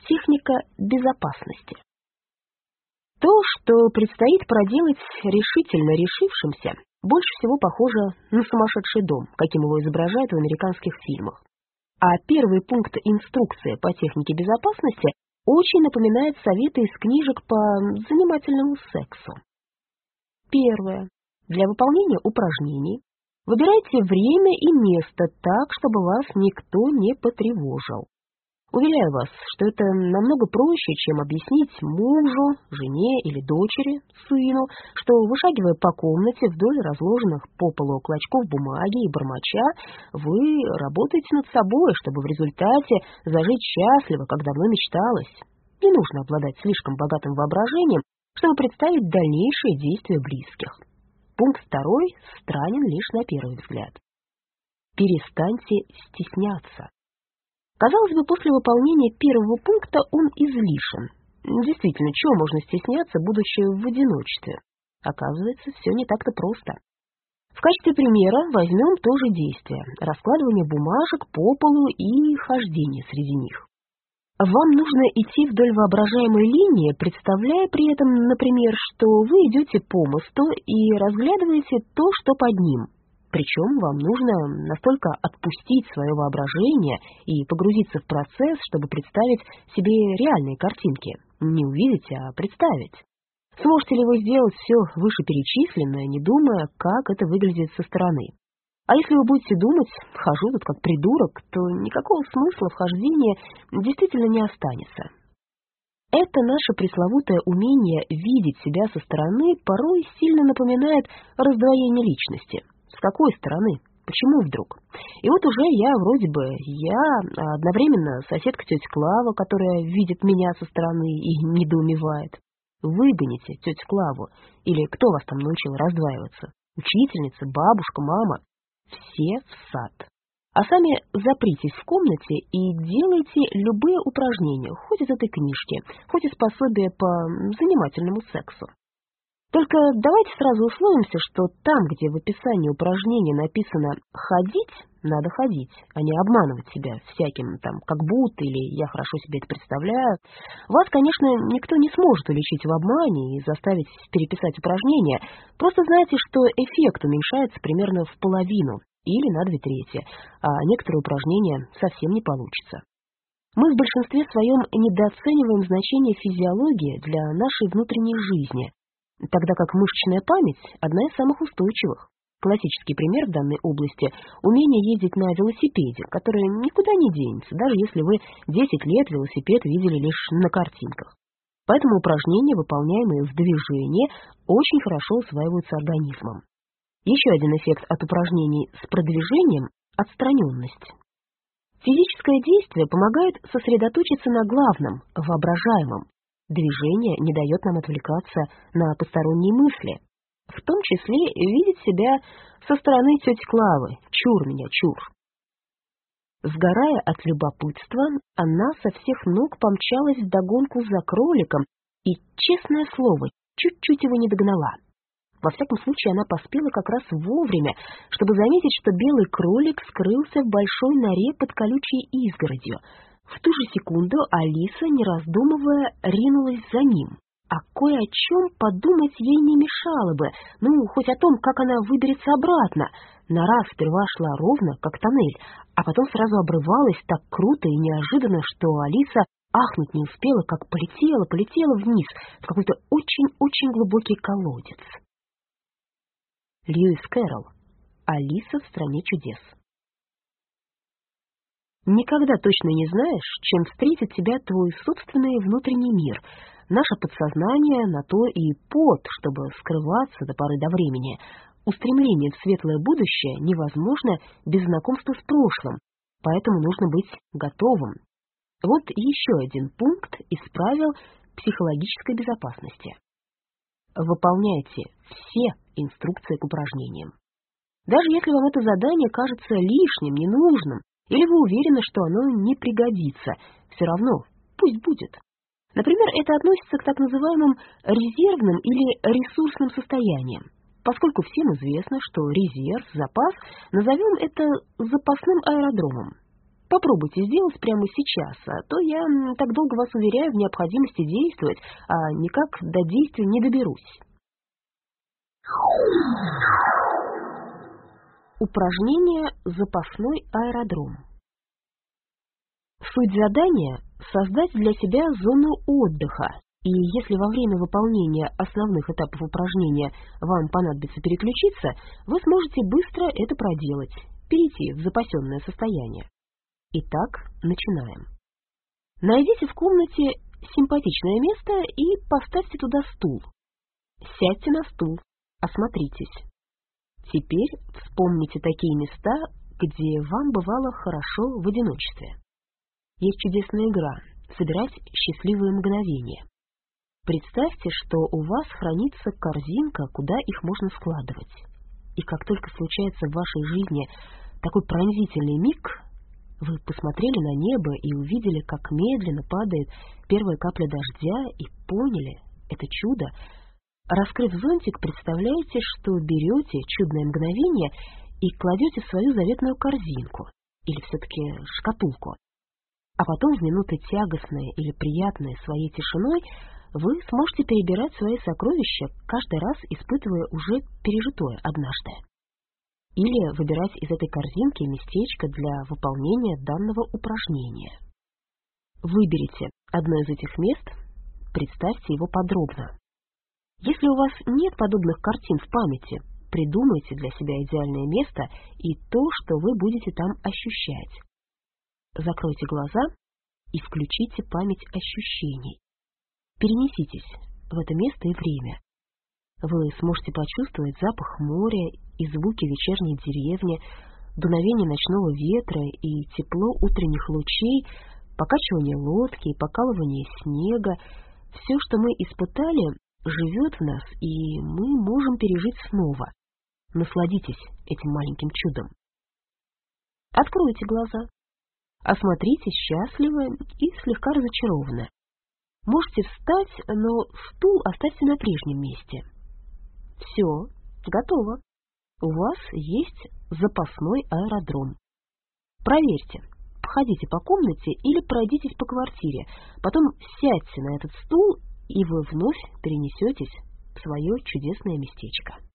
Техника безопасности. То, что предстоит проделать решительно решившимся, больше всего похоже на сумасшедший дом, каким его изображают в американских фильмах. А первый пункт инструкции по технике безопасности очень напоминает советы из книжек по занимательному сексу. Первое. Для выполнения упражнений выбирайте время и место так, чтобы вас никто не потревожил. Уверяю вас, что это намного проще, чем объяснить мужу, жене или дочери, сыну, что, вышагивая по комнате вдоль разложенных по полу клочков бумаги и бормоча, вы работаете над собой, чтобы в результате зажить счастливо, как давно мечталось. Не нужно обладать слишком богатым воображением, чтобы представить дальнейшие действия близких. Пункт второй странен лишь на первый взгляд. Перестаньте стесняться. Казалось бы, после выполнения первого пункта он излишен. Действительно, чего можно стесняться, будучи в одиночестве? Оказывается, все не так-то просто. В качестве примера возьмем то же действие – раскладывание бумажек по полу и хождение среди них. Вам нужно идти вдоль воображаемой линии, представляя при этом, например, что вы идете по мосту и разглядываете то, что под ним. Причем вам нужно настолько отпустить свое воображение и погрузиться в процесс, чтобы представить себе реальные картинки. Не увидеть, а представить. Сможете ли вы сделать все вышеперечисленное, не думая, как это выглядит со стороны? А если вы будете думать, хожу тут как придурок, то никакого смысла в хождении действительно не останется. Это наше пресловутое умение видеть себя со стороны порой сильно напоминает раздвоение личности. С какой стороны? Почему вдруг? И вот уже я одновременно соседка тетя Клава, которая видит меня со стороны и недоумевает. Выгоните тетю Клаву, или кто вас там научил раздваиваться? Учительница, бабушка, мама. Все в сад. А сами запритесь в комнате и делайте любые упражнения, хоть из этой книжки, хоть из пособия по занимательному сексу. Только давайте сразу условимся, что там, где в описании упражнения написано «ходить», надо ходить, а не обманывать себя всяким там «как будто» или «я хорошо себе это представляю». Вас, конечно, никто не сможет уличить в обмане и заставить переписать упражнение. Просто знайте, что эффект уменьшается примерно в половину или на 2/3, а некоторые упражнения совсем не получится. Мы в большинстве своем недооцениваем значение физиологии для нашей внутренней жизни, тогда как мышечная память – одна из самых устойчивых. Классический пример в данной области – умение ездить на велосипеде, которое никуда не денется, даже если вы 10 лет велосипед видели лишь на картинках. Поэтому упражнения, выполняемые в движении, очень хорошо усваиваются организмом. Еще один эффект от упражнений с продвижением – отстраненность. Физическое действие помогает сосредоточиться на главном, воображаемом. Движение не дает нам отвлекаться на посторонние мысли, в том числе видеть себя со стороны тети Клавы, чур меня, чур. Сгорая от любопытства, она со всех ног помчалась вдогонку за кроликом и, честное слово, чуть-чуть его не догнала. Во всяком случае, она поспела как раз вовремя, чтобы заметить, что белый кролик скрылся в большой норе под колючей изгородью. В ту же секунду Алиса, не раздумывая, ринулась за ним. А кое о чем подумать ей не мешало бы, хоть о том, как она выберется обратно. Нора сперва шла ровно, как тоннель, а потом сразу обрывалась так круто и неожиданно, что Алиса ахнуть не успела, как полетела вниз в какой-то очень-очень глубокий колодец. Льюис Кэрролл. Алиса в стране чудес. Никогда точно не знаешь, чем встретит тебя твой собственный внутренний мир. Наше подсознание на то и под, чтобы скрываться до поры до времени. Устремление в светлое будущее невозможно без знакомства с прошлым, поэтому нужно быть готовым. Вот еще один пункт из правил психологической безопасности. Выполняйте все инструкции к упражнениям. Даже если вам это задание кажется лишним, ненужным, или вы уверены, что оно не пригодится, все равно пусть будет. Например, это относится к так называемым резервным или ресурсным состояниям, поскольку всем известно, что резерв, запас, назовем это запасным аэродромом. Попробуйте сделать прямо сейчас, а то я так долго вас уверяю в необходимости действовать, а никак до действия не доберусь. Упражнение «Запасной аэродром». Суть задания – создать для себя зону отдыха, и если во время выполнения основных этапов упражнения вам понадобится переключиться, вы сможете быстро это проделать, перейти в запасенное состояние. Итак, начинаем. Найдите в комнате симпатичное место и поставьте туда стул. Сядьте на стул, осмотритесь. Теперь вспомните такие места, где вам бывало хорошо в одиночестве. Есть чудесная игра «Собирать счастливые мгновения». Представьте, что у вас хранится корзинка, куда их можно складывать. И как только случается в вашей жизни такой пронзительный миг, вы посмотрели на небо и увидели, как медленно падает первая капля дождя, и поняли это чудо. Раскрыв зонтик, представляете, что берете чудное мгновение и кладете в свою заветную корзинку, или все-таки шкатулку. А потом в минуты тягостной или приятной своей тишиной вы сможете перебирать свои сокровища, каждый раз испытывая уже пережитое однажды. Или выбирать из этой корзинки местечко для выполнения данного упражнения. Выберите одно из этих мест, представьте его подробно. Если у вас нет подобных картин в памяти, придумайте для себя идеальное место и то, что вы будете там ощущать. Закройте глаза и включите память ощущений. Перенеситесь в это место и время. Вы сможете почувствовать запах моря и звуки вечерней деревни, дуновение ночного ветра и тепло утренних лучей, покачивание лодки и покалывание снега. Все, что мы испытали, живет в нас, и мы можем пережить снова. Насладитесь этим маленьким чудом. Откройте глаза. Осмотритесь счастливо и слегка разочарованно. Можете встать, но стул оставьте на прежнем месте. Все, готово. У вас есть запасной аэродром. Проверьте, походите по комнате или пройдитесь по квартире, потом сядьте на этот стул, и вы вновь перенесетесь в свое чудесное местечко.